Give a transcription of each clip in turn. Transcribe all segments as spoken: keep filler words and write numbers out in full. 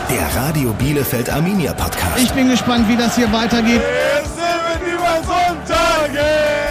Der Radio Bielefeld Arminia Podcast. Ich bin gespannt, wie das hier weitergeht. Es sind über Sonntage.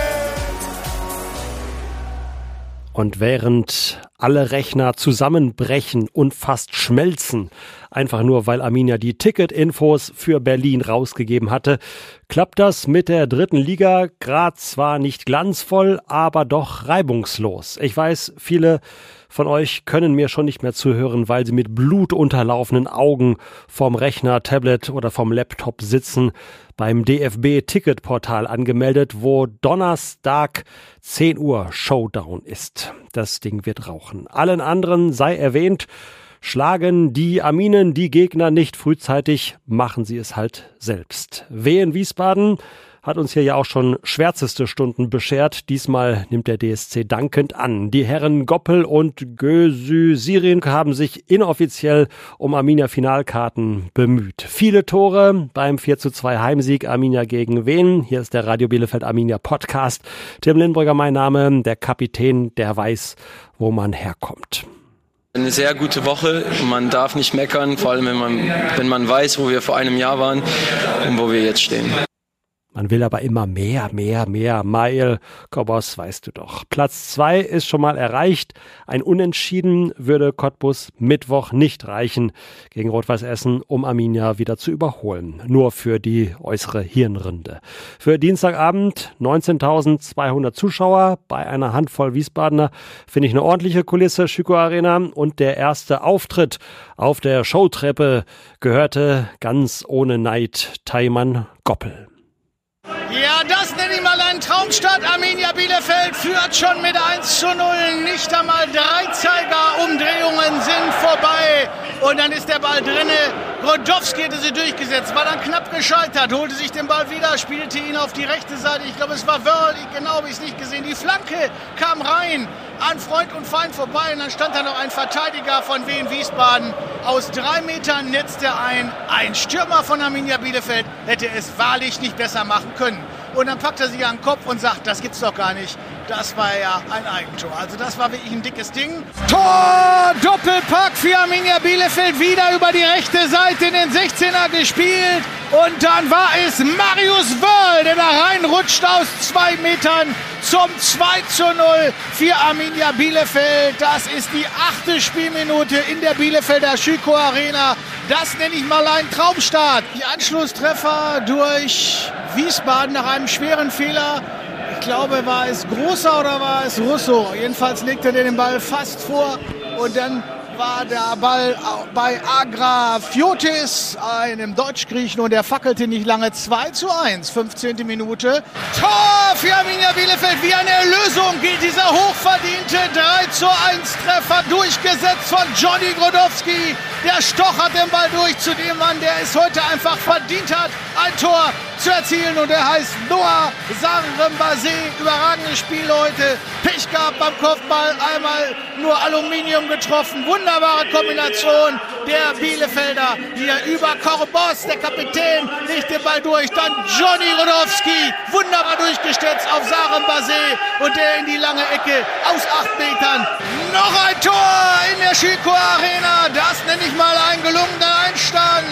Und während alle Rechner zusammenbrechen und fast schmelzen, einfach nur weil Arminia die Ticketinfos für Berlin rausgegeben hatte, klappt das mit der dritten Liga gerade zwar nicht glanzvoll, aber doch reibungslos. Ich weiß, viele von euch können mir schon nicht mehr zuhören, weil sie mit blutunterlaufenden Augen vorm Rechner, Tablet oder vom Laptop sitzen, beim D F B-Ticketportal angemeldet, wo Donnerstag zehn Uhr Showdown ist. Das Ding wird rauchen. Allen anderen sei erwähnt, schlagen die Arminen die Gegner nicht frühzeitig, machen sie es halt selbst. Wehen Wiesbaden hat uns hier ja auch schon schwärzeste Stunden beschert. Diesmal nimmt der D S C dankend an. Die Herren Goppel und Gözü-Sirin haben sich inoffiziell um Arminia-Finalkarten bemüht. Viele Tore beim vier zu zwei Heimsieg Arminia gegen Wehen. Hier ist der Radio Bielefeld Arminia Podcast. Tim Lindbrügger mein Name, der Kapitän, der weiß, wo man herkommt. Eine sehr gute Woche. Man darf nicht meckern, vor allem wenn man, wenn man weiß, wo wir vor einem Jahr waren und wo wir jetzt stehen. Man will aber immer mehr, mehr, mehr. Mail, Kobos, weißt du doch. Platz zwei ist schon mal erreicht. Ein Unentschieden würde Cottbus Mittwoch nicht reichen gegen Rot-Weiß Essen, um Arminia wieder zu überholen. Nur für die äußere Hirnrinde. Für Dienstagabend neunzehntausendzweihundert Zuschauer bei einer Handvoll Wiesbadener. Finde ich eine ordentliche Kulisse, Schüko Arena. Und der erste Auftritt auf der Showtreppe gehörte ganz ohne Neid Taiman Goppel. Ja, das nenne ich mal einen Traumstart. Arminia Bielefeld führt schon mit eins zu null. Nicht einmal drei Zeigerumdrehungen sind vorbei. Und dann ist der Ball drinne. Grodowski hätte sie durchgesetzt, war dann knapp gescheitert, holte sich den Ball wieder, spielte ihn auf die rechte Seite. Ich glaube, es war Wörl, genau habe ich es nicht gesehen. Die Flanke kam rein, an Freund und Feind vorbei. Und dann stand da noch ein Verteidiger von Wien Wiesbaden. Aus drei Metern netzte ein. Ein Stürmer von Arminia Bielefeld hätte es wahrlich nicht besser machen können. Und dann packt er sich an den Kopf und sagt, das gibt's doch gar nicht. Das war ja ein Eigentor. Also das war wirklich ein dickes Ding. Tor! Doppelpack für Arminia Bielefeld. Wieder über die rechte Seite in den sechzehner gespielt. Und dann war es Marius Wörl, der da reinrutscht aus zwei Metern zum zwei zu null für Arminia Bielefeld. Das ist die achte Spielminute in der Bielefelder Schüko Arena. Das nenne ich mal einen Traumstart. Die Anschlusstreffer durch Wiesbaden nach einem schweren Fehler. Ich glaube, war es Großer oder war es Russo? Jedenfalls legte er den Ball fast vor und dann war der Ball bei Agrafiotis, einem Deutsch-Griechen, und der fackelte nicht lange. Zwei zu eins, fünfzehnte Minute. Tor für Arminia Bielefeld, wie eine Erlösung geht dieser hochverdiente drei zu eins Treffer, durchgesetzt von Johnny Grodowski. Der stochert den Ball durch zu dem Mann, der es heute einfach verdient hat, ein Tor zu erzielen, und er heißt Noah Sarembase. Überragendes Spiel heute. Pech gehabt beim Kopfball, einmal nur Aluminium getroffen. Wunderbare Kombination der Bielefelder. Hier über Korbos, der Kapitän, legt den Ball durch. Dann Johnny Rodowski, wunderbar durchgestürzt auf Sarembase und der in die lange Ecke aus acht Metern. Noch ein Tor in der Schüko Arena. Das nenne ich mal einen gelungenen Einstand.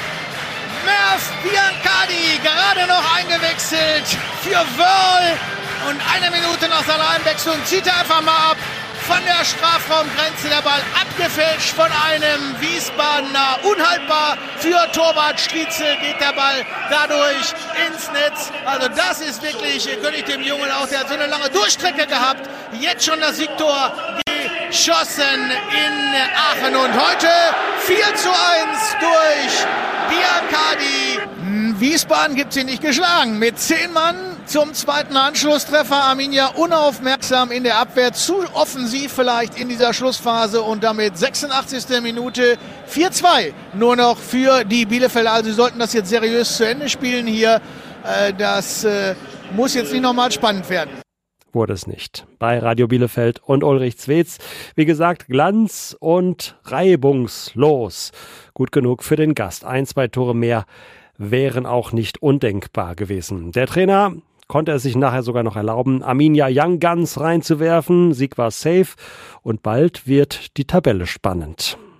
Merv Biancardi, gerade noch eingewechselt für Wörl, und eine Minute nach seiner Einwechslung zieht er einfach mal ab von der Strafraumgrenze. Der Ball abgefälscht von einem Wiesbadener, unhaltbar für Torwart Striezel, geht der Ball dadurch ins Netz. Also das ist wirklich, gönne ich dem Jungen auch, der hat so eine lange Durchstrecke gehabt. Jetzt schon das Siegtor geschossen in Aachen, und heute vier zu eins durch Biancardi. Wiesbaden gibt sie nicht geschlagen. Mit zehn Mann zum zweiten Anschlusstreffer. Arminia unaufmerksam in der Abwehr. Zu offensiv vielleicht in dieser Schlussphase. Und damit sechsundachtzigste Minute. vier zu zwei nur noch für die Bielefelder. Also sie sollten das jetzt seriös zu Ende spielen hier. Das muss jetzt nicht nochmal spannend werden. Wurde es nicht. Bei Radio Bielefeld und Ulrich Zwetz. Wie gesagt, Glanz und reibungslos. Gut genug für den Gast. Ein, zwei Tore mehr wären auch nicht undenkbar gewesen. Der Trainer konnte es sich nachher sogar noch erlauben, Arminia Young Guns reinzuwerfen. Sieg war safe und bald wird die Tabelle spannend.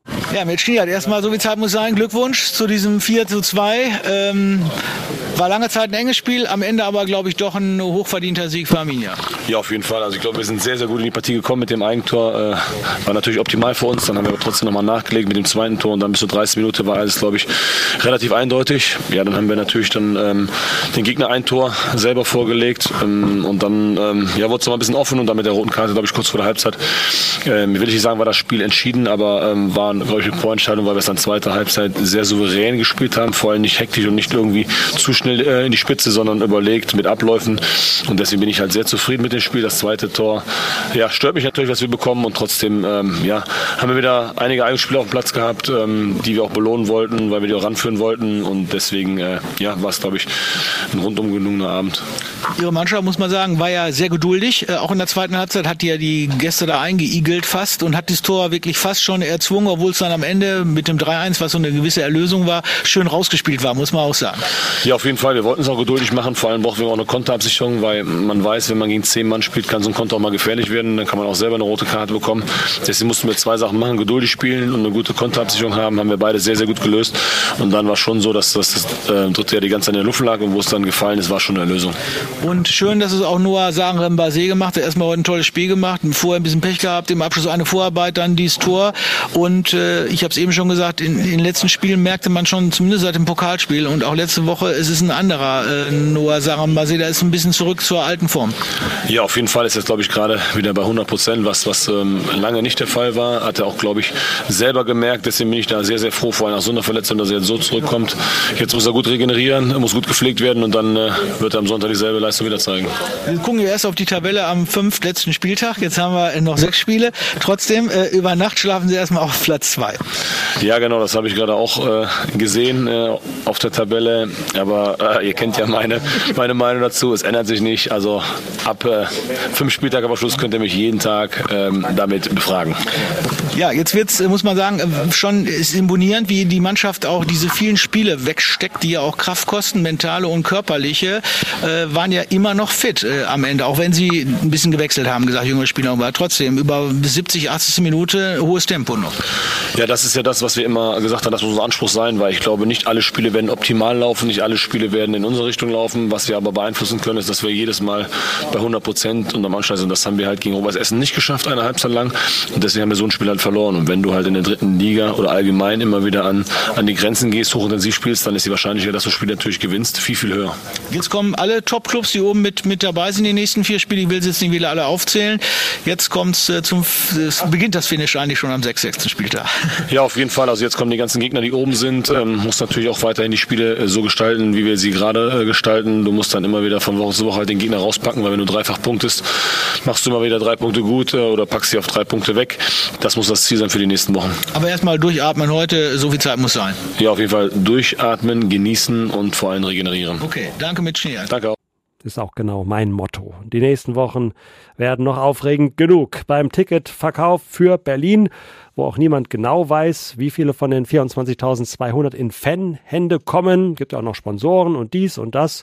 Ja, mit Schniert, erstmal so viel Zeit muss sein. Glückwunsch zu diesem vier zu zwei. Ähm, war lange Zeit ein enges Spiel, am Ende aber, glaube ich, doch ein hochverdienter Sieg für Arminia. Ja, auf jeden Fall. Also ich glaube, wir sind sehr, sehr gut in die Partie gekommen mit dem Eigentor. Äh, war natürlich optimal für uns. Dann haben wir aber trotzdem nochmal nachgelegt mit dem zweiten Tor und dann bis zur dreißigsten Minute war alles, glaube ich, relativ eindeutig. Ja, dann haben wir natürlich dann ähm, den Gegner ein Tor selber vorgelegt ähm, und dann ähm, ja, wurde es noch ein bisschen offen und dann mit der roten Karte, glaube ich, kurz vor der Halbzeit. Ähm, will ich nicht sagen, war das Spiel entschieden, aber ähm, war, glaube ich, eine Vorentscheidung, weil wir es dann zweite Halbzeit sehr souverän gespielt haben, vor allem nicht hektisch und nicht irgendwie zu schnell äh, in die Spitze, sondern überlegt mit Abläufen und deswegen bin ich halt sehr zufrieden mit dem Spiel. Das zweite Tor, ja, stört mich natürlich, was wir bekommen und trotzdem, ähm, ja, haben wir wieder einige eigene Spieler auf dem Platz gehabt, ähm, die wir auch belohnen wollten, weil wir die auch ranführen wollten und deswegen, äh, ja, war es, glaube ich, ein rundum gelungener Abend. Ihre Mannschaft, muss man sagen, war ja sehr geduldig. Äh, auch in der zweiten Halbzeit hat die ja die Gäste da eingeigelt fast und hat das Tor wirklich fast schon erzwungen, obwohl es dann am Ende mit dem drei eins, was so eine gewisse Erlösung war, schön rausgespielt war, muss man auch sagen. Ja, auf jeden Fall. Wir wollten es auch geduldig machen. Vor allem brauchen wir auch eine Konterabsicherung, weil man weiß, wenn man gegen zehn Mann spielt, kann so ein Konter auch mal gefährlich werden. Dann kann man auch selber eine rote Karte bekommen. Deswegen mussten wir zwei Sachen machen, geduldig spielen und eine gute Konterabsicherung haben. Haben wir beide sehr, sehr gut gelöst. Und dann war es schon so, dass das, das äh, dritte Jahr die ganze Zeit in der Luft lag und wo es dann gefallen ist, war schon eine Lösung. Und schön, dass es auch Noah Sarenrem-Basé gemacht hat. Erstmal heute ein tolles Spiel gemacht, vorher ein bisschen Pech gehabt, im Abschluss eine Vorarbeit, dann dieses Tor. Und äh, ich habe es eben schon gesagt, in, in den letzten Spielen merkte man schon, zumindest seit dem Pokalspiel und auch letzte Woche, es ist ein anderer äh, Noah Sarenrem-Basé, der ist ein bisschen zurück zur alten Form. Ja, auf jeden Fall ist jetzt, glaube ich, gerade wieder bei hundert Prozent, was, was ähm, lange nicht der Fall war. Hat er auch, glaube ich, selber gemerkt. Deswegen bin ich da sehr, sehr froh, vor allem nach so einer Verletzung, dass er jetzt so zurückkommt. Jetzt muss er gut regenerieren, muss gut gepflegt werden und dann äh, wird er am Sonntag dieselbe Leistung wieder zeigen. Wir gucken ja erst auf die Tabelle am fünften letzten Spieltag. Jetzt haben wir noch sechs Spiele. Trotzdem, äh, über Nacht schlafen Sie erstmal auf Platz zwei. Ja, genau, das habe ich gerade auch äh, gesehen äh, auf der Tabelle. Aber äh, ihr kennt ja meine, meine Meinung dazu. Es ändert sich nicht. Also ab äh, fünf Spieltage aber Schluss könnt ihr mich jeden Tag ähm, damit befragen. Ja, jetzt wird's, muss man sagen, schon ist imponierend, wie die Mannschaft auch diese vielen Spiele wegsteckt, die ja auch Kraft kosten, mentale und körperliche, äh, waren ja immer noch fit äh, am Ende, auch wenn sie ein bisschen gewechselt haben, gesagt, junge Spieler, aber trotzdem über siebzig, achtzig Minute hohes Tempo noch. Ja, das ist ja das, was wir immer gesagt haben, das muss unser Anspruch sein, weil ich glaube, nicht alle Spiele werden optimal laufen, nicht alle Spiele werden in unsere Richtung laufen. Was wir aber beeinflussen können, ist, dass wir jedes Mal bei hundert Prozent unterm Anschluss sind. Das haben wir halt gegen Rot-Weiß Essen nicht geschafft, eine Halbzeit lang. Und deswegen haben wir so ein Spiel halt verloren. Und wenn du halt in der dritten Liga oder allgemein immer wieder an, an die Grenzen gehst, hochintensiv spielst, dann ist die Wahrscheinlichkeit, dass du das Spiel natürlich gewinnst, viel, viel höher. Jetzt kommen alle Top-Clubs, die oben mit, mit dabei sind, die nächsten vier Spiele. Ich will sie jetzt nicht wieder alle aufzählen. Jetzt kommt's äh, zum, es beginnt das Finish eigentlich schon am sechsundsechzigsten Spieltag. Ja, auf jeden Fall. Also jetzt kommen die ganzen Gegner, die oben sind. Ähm, muss natürlich auch weiterhin die Spiele äh, so gestalten, wie wir sie gerade äh, gestalten. Du musst dann immer wieder von Woche zu Woche halt den Gegner rauspacken, weil wenn du dreifach punktest, machst du immer wieder drei Punkte gut äh, oder packst sie auf drei Punkte weg. Das muss das Ziel sein für die nächsten Wochen. Aber erstmal durchatmen heute, so viel Zeit muss sein. Ja, auf jeden Fall durchatmen, genießen und vor allem regenerieren. Okay, danke mit Schnee. Danke auch. Das ist auch genau mein Motto. Die nächsten Wochen werden noch aufregend genug beim Ticketverkauf für Berlin, wo auch niemand genau weiß, wie viele von den vierundzwanzigtausendzweihundert in Fanhände kommen. Gibt ja auch noch Sponsoren und dies und das.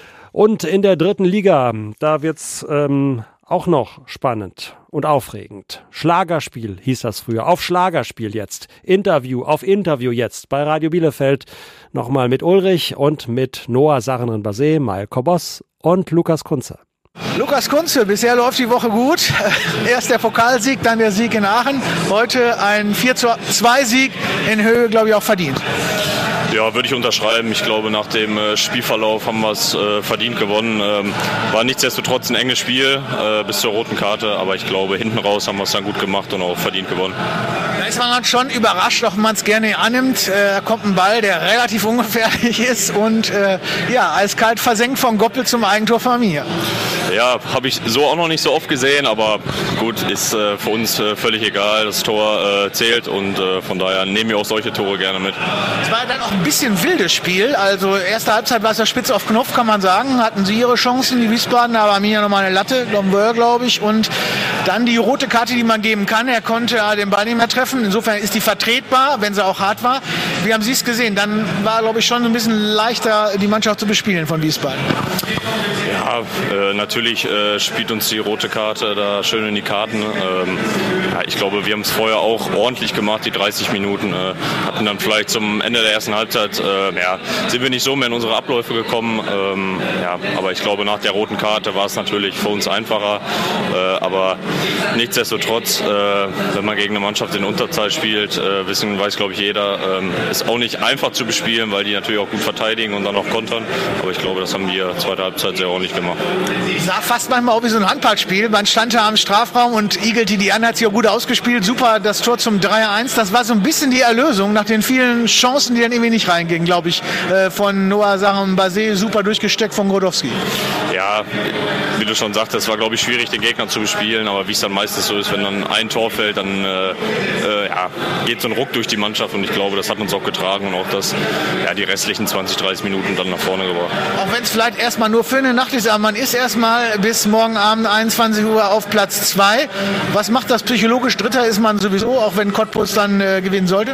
Und in der dritten Liga, da wird's ähm, auch noch spannend und aufregend. Schlagerspiel hieß das früher. Auf Schlagerspiel jetzt. Interview auf Interview jetzt bei Radio Bielefeld. Nochmal mit Ulrich und mit Noah Sarenrem-Basé, Mael Kobos und Lukas Kunze. Lukas Kunze, bisher läuft die Woche gut. Erst der Pokalsieg, dann der Sieg in Aachen. Heute ein vier zu zwei Sieg in Höhe, glaube ich, auch verdient. Ja, würde ich unterschreiben. Ich glaube, nach dem äh, Spielverlauf haben wir es äh, verdient gewonnen. Ähm, war nichtsdestotrotz ein enges Spiel äh, bis zur roten Karte, aber ich glaube, hinten raus haben wir es dann gut gemacht und auch verdient gewonnen. Da ist man halt schon überrascht, auch wenn man es gerne annimmt. Äh, da kommt ein Ball, der relativ ungefährlich ist und äh, ja, eiskalt versenkt von Goppel zum Eigentor von mir. Ja, habe ich so auch noch nicht so oft gesehen, aber gut, ist äh, für uns äh, völlig egal. Das Tor äh, zählt und äh, von daher nehmen wir auch solche Tore gerne mit. Es war dann auch ein bisschen wildes Spiel. Also erste Halbzeit war es ja spitz auf Knopf, kann man sagen. Hatten sie ihre Chancen, die Wiesbaden, aber Arminia nochmal eine Latte, glaube ich. Und Dann die rote Karte, die man geben kann. Er konnte den Ball nicht mehr treffen. Insofern ist die vertretbar, wenn sie auch hart war. Wie haben Sie es gesehen? Dann war, glaube ich, schon ein bisschen leichter, die Mannschaft zu bespielen von Wiesbaden. Ja, äh, natürlich äh, spielt uns die rote Karte da schön in die Karten. Ähm, ja, ich glaube, wir haben es vorher auch ordentlich gemacht, die dreißig Minuten. Äh, hatten dann vielleicht zum Ende der ersten Halbzeit, äh, ja, sind wir nicht so mehr in unsere Abläufe gekommen. Ähm, ja, aber ich glaube, nach der roten Karte war es natürlich für uns einfacher. Äh, aber nichtsdestotrotz, äh, wenn man gegen eine Mannschaft in Unterzahl spielt, äh, wissen, weiß glaube ich jeder, äh, ist auch nicht einfach zu bespielen, weil die natürlich auch gut verteidigen und dann auch kontern. Aber ich glaube, das haben wir zweite Halbzeit sehr ordentlich gemacht. Sah fast manchmal auch wie so ein Handballspiel. Man stand da am Strafraum und igelte die an, hat sich auch gut ausgespielt. Super, das Tor zum drei eins. Das war so ein bisschen die Erlösung nach den vielen Chancen, die dann irgendwie nicht reingingen, glaube ich. Äh, von Noah Sachen-Basé, super durchgesteckt von Grodowski. Ja, wie du schon sagtest, war glaube ich schwierig, den Gegner zu bespielen. Aber wie es dann meistens so ist, wenn dann ein Tor fällt, dann äh, äh, ja, geht so ein Ruck durch die Mannschaft. Und ich glaube, das hat uns auch getragen und auch das, ja, die restlichen zwanzig, dreißig Minuten dann nach vorne gebracht. Auch wenn es vielleicht erstmal nur für eine Nacht ist, aber man ist erstmal bis morgen Abend einundzwanzig Uhr auf Platz zwei. Was macht das psychologisch? Dritter ist man sowieso, auch wenn Cottbus dann äh, gewinnen sollte?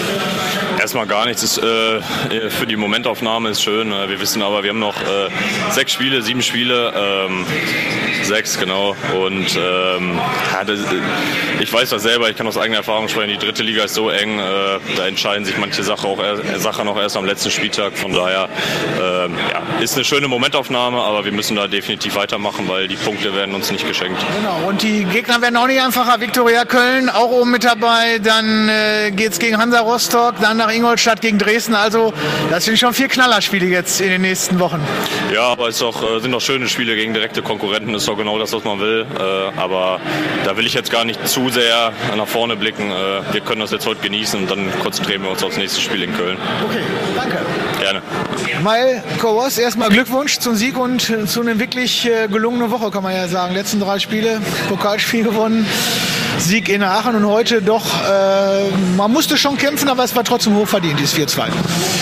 Erstmal gar nichts. Ist, äh, für die Momentaufnahme ist schön. Wir wissen aber, wir haben noch äh, sechs Spiele, sieben Spiele, ähm, sechs genau. Und ähm, ja, das, ich weiß das selber, ich kann aus eigener Erfahrung sprechen, die dritte Liga ist so eng, äh, da entscheiden sich manche Sachen auch, äh, Sachen auch erst am letzten Spieltag. Von daher äh, ja, ist eine schöne Momentaufnahme, aber wir müssen da definitiv weitermachen, weil die Punkte werden uns nicht geschenkt. Genau, und die Gegner werden auch nicht einfacher. Viktoria Köln auch oben mit dabei, dann äh, geht es gegen Hansa Rostock, dann nach Ingolstadt gegen Dresden. Also das sind schon vier Knallerspiele jetzt in den nächsten Wochen. Ja, aber es ist auch, sind auch schöne Spiele gegen direkte Konkurrenten. Das ist auch genau das, was man will. Äh, aber da will ich jetzt gar nicht zu sehr nach vorne blicken. Äh, wir können das jetzt heute genießen und dann konzentrieren wir uns aufs nächste Spiel in Köln. Okay, danke. Gerne. Mael Kowos, erstmal Glückwunsch zum Sieg und zu einer wirklich äh, gelungenen Woche, kann man ja sagen. Letzten drei Spiele, Pokalspiel gewonnen, Sieg in Aachen und heute doch, äh, man musste schon kämpfen, aber es war trotzdem hochverdient, dieses vier zwei.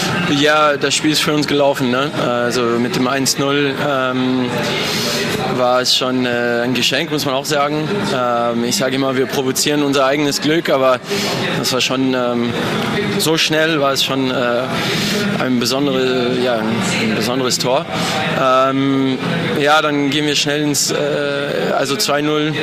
Ja, das Spiel ist für uns gelaufen, ne? Also mit dem eins null ähm, war es schon äh, ein Geschenk, muss man auch sagen. Ähm, ich sage immer, wir provozieren unser eigenes Glück, aber das war schon ähm, so schnell, war es schon äh, ein, besondere, ja, ein besonderes Tor. Ähm, ja, dann gehen wir schnell ins, äh, also zwei null,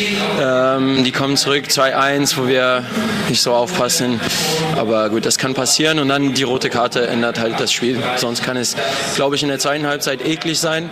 ähm, die kommen zurück, zwei eins, wo wir nicht so aufpassen, aber gut, das kann passieren und dann die rote Karte ändert halt das Spiel, sonst kann es, glaube ich, in der zweiten Halbzeit eklig sein.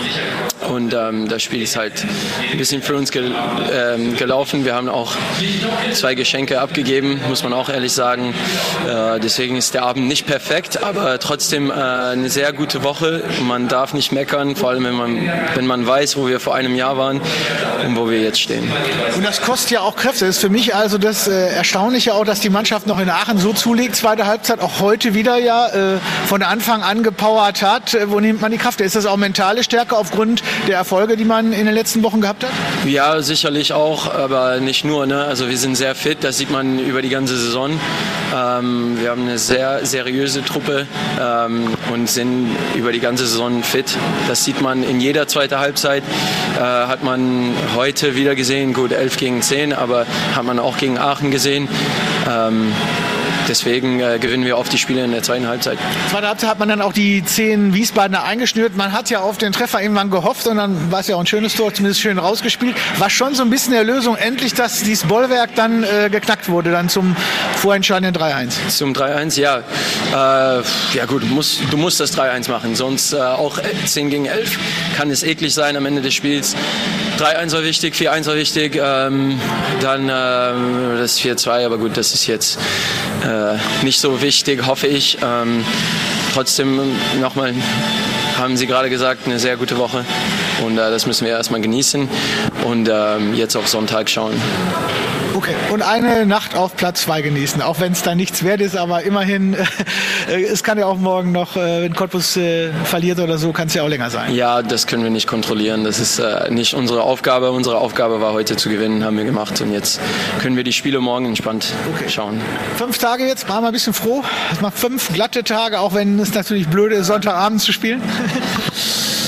Und ähm, das Spiel ist halt ein bisschen für uns gel ähm, gelaufen. Wir haben auch zwei Geschenke abgegeben, muss man auch ehrlich sagen. Äh, deswegen ist der Abend nicht perfekt, aber trotzdem äh, eine sehr gute Woche. Man darf nicht meckern, vor allem wenn man, wenn man weiß, wo wir vor einem Jahr waren und wo wir jetzt stehen. Und das kostet ja auch Kräfte. Das ist für mich also das äh, Erstaunliche auch, dass die Mannschaft noch in Aachen so zulegt. Zweite Halbzeit auch heute wieder ja äh, von Anfang an gepowert hat. Äh, wo nimmt man die Kraft? Ist das auch mentale Stärke aufgrund der Erfolge, die man in den letzten Wochen gehabt hat? Ja, sicherlich auch, aber nicht nur. Ne? Also wir sind sehr fit, das sieht man über die ganze Saison. Ähm, wir haben eine sehr seriöse Truppe ähm, und sind über die ganze Saison fit. Das sieht man in jeder zweiten Halbzeit. Äh, hat man heute wieder gesehen, gut elf gegen zehn, aber hat man auch gegen Aachen gesehen. Ähm, Deswegen äh, gewinnen wir oft die Spiele in der zweiten Halbzeit. Zweite Halbzeit hat man dann auch die zehn Wiesbadener eingeschnürt. Man hat ja auf den Treffer irgendwann gehofft und dann war es ja auch ein schönes Tor, zumindest schön rausgespielt. War schon so ein bisschen der Lösung endlich, dass dieses Bollwerk dann äh, geknackt wurde, dann zum vorentscheidenden drei eins. Zum drei eins, ja. Äh, ja gut, du musst, du musst das drei eins machen, sonst äh, auch zehn gegen elf kann es eklig sein am Ende des Spiels. drei eins war wichtig, vier eins war wichtig, ähm, dann äh, das vier zwei, aber gut, das ist jetzt äh, nicht so wichtig, hoffe ich. Ähm, trotzdem nochmal, haben Sie gerade gesagt, eine sehr gute Woche und äh, das müssen wir erstmal genießen und äh, jetzt auf Sonntag schauen. Okay, und eine Nacht auf Platz zwei genießen, auch wenn es da nichts wert ist, aber immerhin, äh, es kann ja auch morgen noch, äh, wenn Cottbus äh, verliert oder so, kann es ja auch länger sein. Ja, das können wir nicht kontrollieren, das ist äh, nicht unsere Aufgabe. Unsere Aufgabe war heute zu gewinnen, haben wir gemacht und jetzt können wir die Spiele morgen entspannt okay. schauen. Fünf Tage jetzt, waren wir ein bisschen froh. Es macht fünf glatte Tage, auch wenn es natürlich blöd ist, Sonntagabend zu spielen.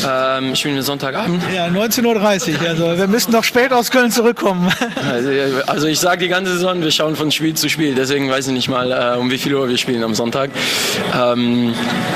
Ähm, spielen wir Sonntagabend? Ja, neunzehn Uhr dreißig. Also wir müssen doch spät aus Köln zurückkommen. Also, also ich sage die ganze Saison, wir schauen von Spiel zu Spiel. Deswegen weiß ich nicht mal, äh, um wie viel Uhr wir spielen am Sonntag. Ähm,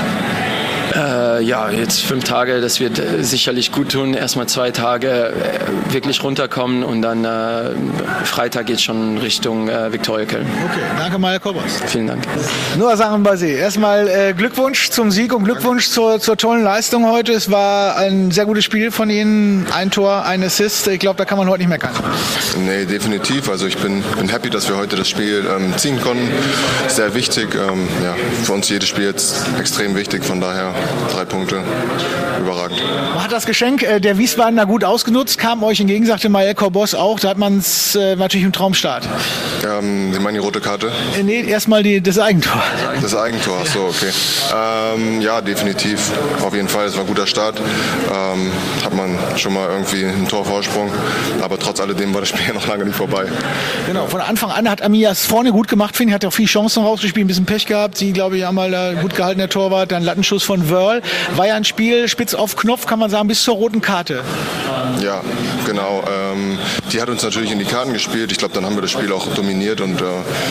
Äh, ja, jetzt fünf Tage, das wird äh, sicherlich gut tun. Erstmal zwei Tage äh, wirklich runterkommen und dann äh, Freitag geht schon Richtung äh, Viktoria Köln. Okay, danke Maja Kobos. Vielen Dank. Noah Sarenbasi, erstmal äh, Glückwunsch zum Sieg und Glückwunsch zur, zur tollen Leistung heute. Es war ein sehr gutes Spiel von Ihnen. Ein Tor, ein Assist. Ich glaube, da kann man heute nicht meckern. Nee, definitiv. Also ich bin, bin happy, dass wir heute das Spiel ähm, ziehen konnten. Sehr wichtig. Ähm, ja, für uns jedes Spiel jetzt extrem wichtig. Von daher drei Punkte, überragend. Man hat das Geschenk äh, der Wiesbadener gut ausgenutzt, kam euch entgegen, sagte Maja Kobos auch. Da hat man es äh, natürlich im Traumstart. Ähm, Sie meinen die rote Karte? Äh, nee, erstmal die, das Eigentor. Das Eigentor, ach so, okay. Ähm, ja, definitiv. Auf jeden Fall, es war ein guter Start. Ähm, hat man schon mal irgendwie einen Torvorsprung. Aber trotz alledem war das Spiel noch lange nicht vorbei. Genau, von Anfang an hat Amias vorne gut gemacht, finde ich. Hat auch viele Chancen rausgespielt, ein bisschen Pech gehabt. Sie, glaube ich, einmal da gut gehalten, der Torwart. Dann Lattenschuss von Wörl. War ja ein Spiel spitz auf Knopf, kann man sagen, bis zur roten Karte. Ja, genau. Ähm, die hat uns natürlich in die Karten gespielt. Ich glaube, dann haben wir das Spiel auch dominiert und äh,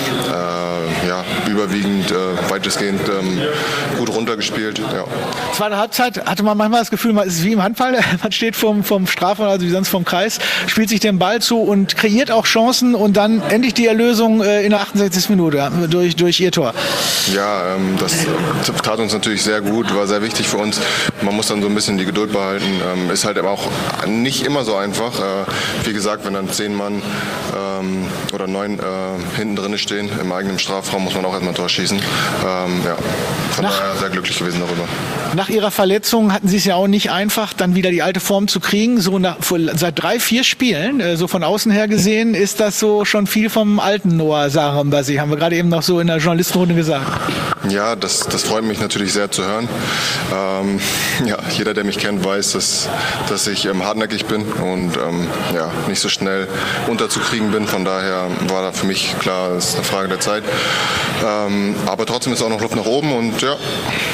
äh, ja, überwiegend, äh, weitestgehend ähm, gut runtergespielt. Ja. Zweite Halbzeit hatte man manchmal das Gefühl, man ist wie im Handball. Man steht vom, vom Strafraum, also wie sonst vom Kreis, spielt sich den Ball zu und kreiert auch Chancen und dann endlich die Erlösung äh, in der achtundsechzigsten Minute durch, durch ihr Tor. Ja, ähm, das tat uns natürlich sehr gut, war sehr wichtig für uns. Man muss dann so ein bisschen die Geduld behalten. Ähm, ist halt aber auch nicht immer so einfach. Äh, wie gesagt, wenn dann zehn Mann ähm, oder neun äh, hinten drin stehen im eigenen Strafraum, muss man auch erstmal ein Tor schießen. Ähm, ja, von nach, daher sehr glücklich gewesen darüber. Nach ihrer Verletzung hatten sie es ja auch nicht einfach, dann wieder die alte Form zu kriegen. So nach, seit drei, vier Spielen, äh, so von außen her gesehen, ist das so schon viel vom alten Noah Sarenbasi, haben wir gerade eben noch so in der Journalistenrunde gesagt. Ja, das, das freut mich natürlich sehr zu hören. Ähm, ja, jeder, der mich kennt, weiß, dass, dass ich ähm, hartnäckig bin und ähm, ja, nicht so schnell unterzukriegen bin. Von daher war da für mich klar, es ist eine Frage der Zeit. Ähm, aber trotzdem ist auch noch Luft nach oben und ja.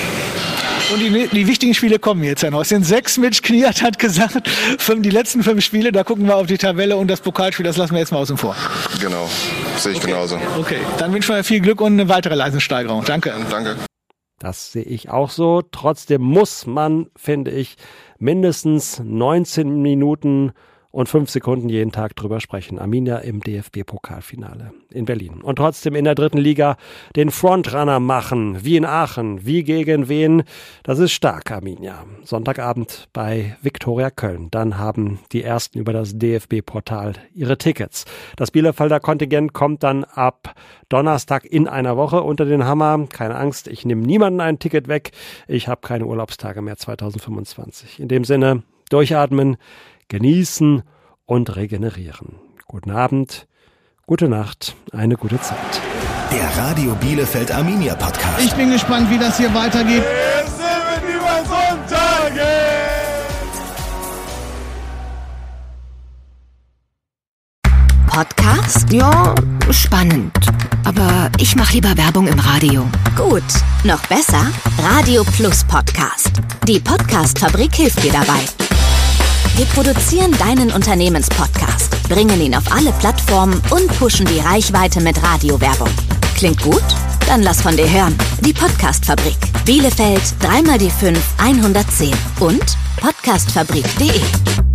Und die, die wichtigen Spiele kommen jetzt ja noch. Es sind sechs, Mitch Kniat hat gesagt, fünf, die letzten fünf Spiele, da gucken wir auf die Tabelle und das Pokalspiel, das lassen wir jetzt mal außen vor. Genau, sehe ich okay. genauso. Okay, dann wünschen wir viel Glück und eine weitere Leistungssteigerung. Danke. Danke. Das sehe ich auch so. Trotzdem muss man, finde ich, mindestens neunzehn Minuten und fünf Sekunden jeden Tag drüber sprechen. Arminia im D F B-Pokalfinale in Berlin. Und trotzdem in der dritten Liga den Frontrunner machen, wie in Aachen, wie gegen wen. Das ist stark, Arminia. Sonntagabend bei Viktoria Köln. Dann haben die Ersten über das D F B-Portal ihre Tickets. Das Bielefelder Kontingent kommt dann ab Donnerstag in einer Woche unter den Hammer. Keine Angst, ich nehme niemanden ein Ticket weg. Ich habe keine Urlaubstage mehr zweitausendfünfundzwanzig. In dem Sinne, durchatmen, genießen und regenerieren. Guten Abend, gute Nacht, eine gute Zeit. Der Radio Bielefeld Arminia Podcast. Ich bin gespannt, wie das hier weitergeht. Wir sind über Sonntage. Podcast? Ja, spannend. Aber ich mache lieber Werbung im Radio. Gut, noch besser? Radio Plus Podcast. Die Podcast-Fabrik hilft dir dabei. Wir produzieren deinen Unternehmenspodcast, bringen ihn auf alle Plattformen und pushen die Reichweite mit Radiowerbung. Klingt gut? Dann lass von dir hören. Die Podcast-Fabrik. Bielefeld drei mal die fünf hundertzehn und podcastfabrik punkt de.